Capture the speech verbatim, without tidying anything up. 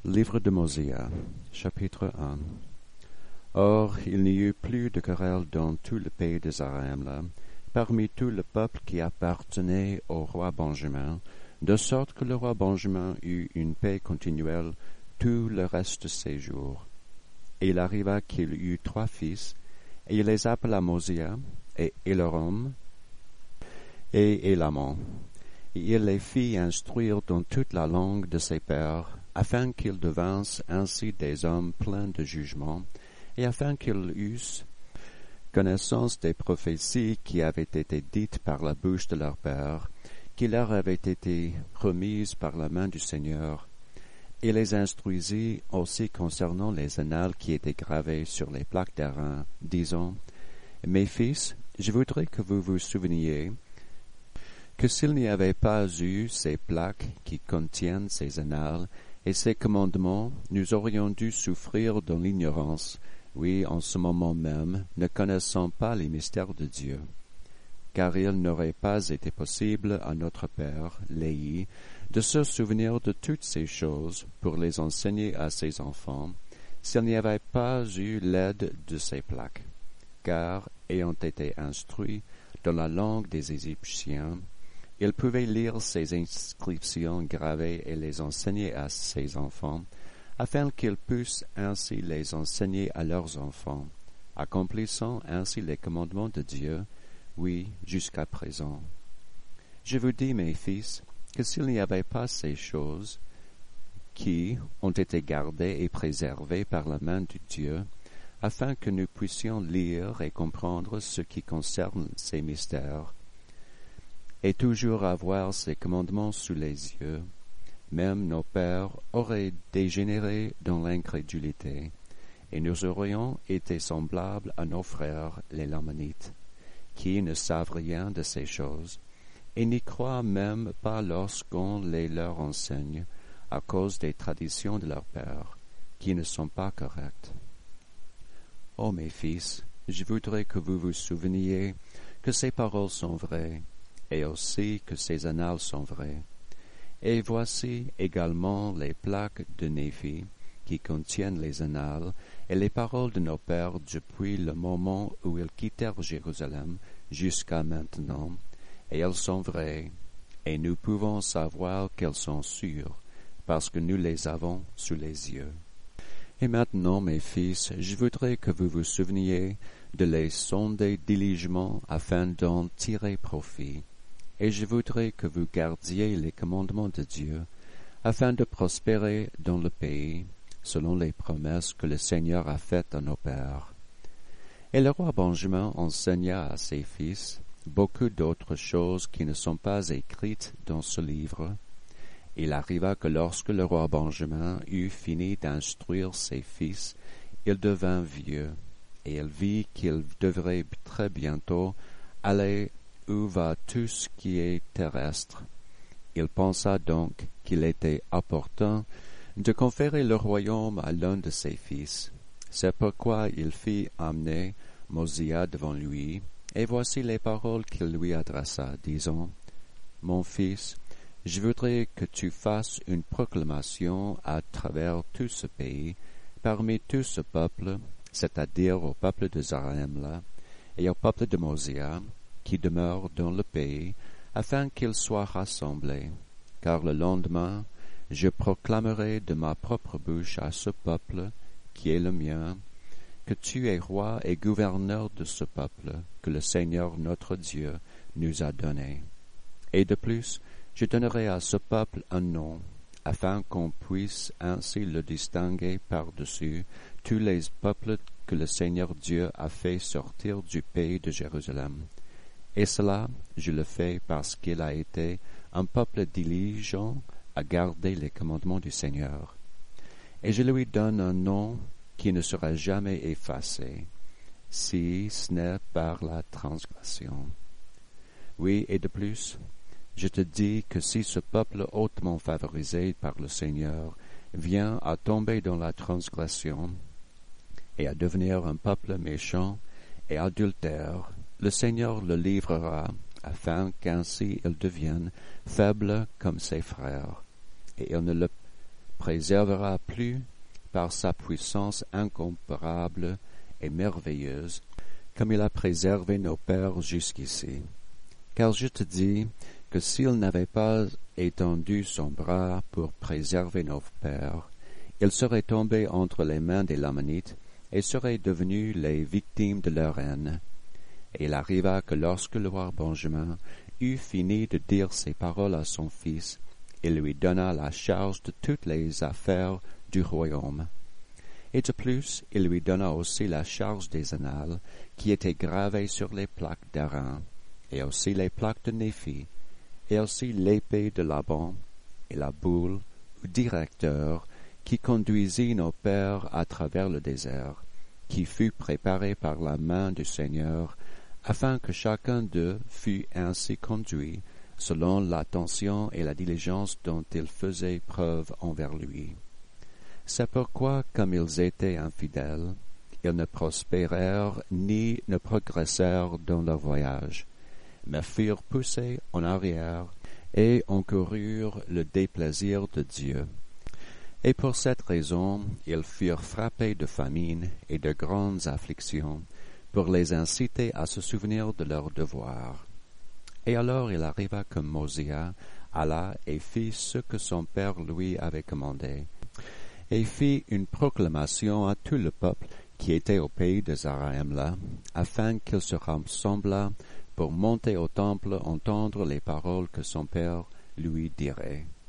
Livre de Mosia, chapitre un. Or, il n'y eut plus de querelle dans tout le pays de Zarahemla, parmi tout le peuple qui appartenait au roi Benjamin, de sorte que le roi Benjamin eut une paix continuelle tout le reste de ses jours. Et il arriva qu'il eut trois fils, et il les appela Mosia, et Élorom, et Élamon. Et il les fit instruire dans toute la langue de ses pères, afin qu'ils devinssent ainsi des hommes pleins de jugement, et afin qu'ils eussent connaissance des prophéties qui avaient été dites par la bouche de leur père, qui leur avaient été remises par la main du Seigneur, et les instruisit aussi concernant les annales qui étaient gravées sur les plaques d'airain, disant, « Mes fils, je voudrais que vous vous souveniez que s'il n'y avait pas eu ces plaques qui contiennent ces annales et ces commandements, nous aurions dû souffrir dans l'ignorance, oui, en ce moment même, ne connaissant pas les mystères de Dieu. Car il n'aurait pas été possible à notre père, Léhi, de se souvenir de toutes ces choses pour les enseigner à ses enfants, s'il n'y avait pas eu l'aide de ces plaques. Car, ayant été instruit dans la langue des Égyptiens, il pouvait lire ces inscriptions gravées et les enseigner à ses enfants, afin qu'ils puissent ainsi les enseigner à leurs enfants, accomplissant ainsi les commandements de Dieu, oui, jusqu'à présent. Je vous dis, mes fils, que s'il n'y avait pas ces choses qui ont été gardées et préservées par la main de Dieu, afin que nous puissions lire et comprendre ce qui concerne ces mystères, et toujours avoir ces commandements sous les yeux, même nos pères auraient dégénéré dans l'incrédulité, et nous aurions été semblables à nos frères les Lamanites, qui ne savent rien de ces choses, et n'y croient même pas lorsqu'on les leur enseigne, à cause des traditions de leurs pères, qui ne sont pas correctes. Ô mes fils, je voudrais que vous vous souveniez que ces paroles sont vraies, et aussi que ces annales sont vraies. Et voici également les plaques de Néphi, qui contiennent les annales, et les paroles de nos pères depuis le moment où ils quittèrent Jérusalem jusqu'à maintenant, et elles sont vraies, et nous pouvons savoir qu'elles sont sûres, parce que nous les avons sous les yeux. Et maintenant, mes fils, je voudrais que vous vous souveniez de les sonder diligemment afin d'en tirer profit, et je voudrais que vous gardiez les commandements de Dieu, afin de prospérer dans le pays, selon les promesses que le Seigneur a faites à nos pères. Et le roi Benjamin enseigna à ses fils beaucoup d'autres choses qui ne sont pas écrites dans ce livre. Il arriva que lorsque le roi Benjamin eut fini d'instruire ses fils, il devint vieux, et il vit qu'il devrait très bientôt aller où va tout ce qui est terrestre. Il pensa donc qu'il était opportun de conférer le royaume à l'un de ses fils. C'est pourquoi il fit amener Mosia devant lui, et voici les paroles qu'il lui adressa, disant, « Mon fils, je voudrais que tu fasses une proclamation à travers tout ce pays, parmi tout ce peuple, c'est-à-dire au peuple de Zarahemla et au peuple de Mosia, qui demeure dans le pays, afin qu'ils soient rassemblés. Car le lendemain, je proclamerai de ma propre bouche à ce peuple, qui est le mien, que tu es roi et gouverneur de ce peuple, que le Seigneur notre Dieu nous a donné. Et de plus, je donnerai à ce peuple un nom, afin qu'on puisse ainsi le distinguer par-dessus tous les peuples que le Seigneur Dieu a fait sortir du pays de Jérusalem. Et cela, je le fais parce qu'il a été un peuple diligent à garder les commandements du Seigneur. Et je lui donne un nom qui ne sera jamais effacé, si ce n'est par la transgression. Oui, et de plus, je te dis que si ce peuple hautement favorisé par le Seigneur vient à tomber dans la transgression et à devenir un peuple méchant et adultère, le Seigneur le livrera, afin qu'ainsi il devienne faible comme ses frères, et il ne le préservera plus par sa puissance incomparable et merveilleuse, comme il a préservé nos pères jusqu'ici. Car je te dis que s'il n'avait pas étendu son bras pour préserver nos pères, ils seraient tombés entre les mains des Lamanites et seraient devenus les victimes de leur haine. Et il arriva que lorsque le roi Benjamin eut fini de dire ces paroles à son fils, il lui donna la charge de toutes les affaires du royaume. Et de plus, il lui donna aussi la charge des annales qui étaient gravées sur les plaques d'Aaron, et aussi les plaques de Néphi, et aussi l'épée de Laban, et la boule, ou directeur, qui conduisit nos pères à travers le désert, qui fut préparé par la main du Seigneur, afin que chacun d'eux fût ainsi conduit, selon l'attention et la diligence dont ils faisaient preuve envers lui. C'est pourquoi, comme ils étaient infidèles, ils ne prospérèrent ni ne progressèrent dans leur voyage, mais furent poussés en arrière et encoururent le déplaisir de Dieu. Et pour cette raison, ils furent frappés de famine et de grandes afflictions, pour les inciter à se souvenir de leurs devoirs. Et alors il arriva que Mosia alla et fit ce que son père lui avait commandé, et fit une proclamation à tout le peuple qui était au pays de Zarahemla, afin qu'il se rassemblât pour monter au temple entendre les paroles que son père lui dirait.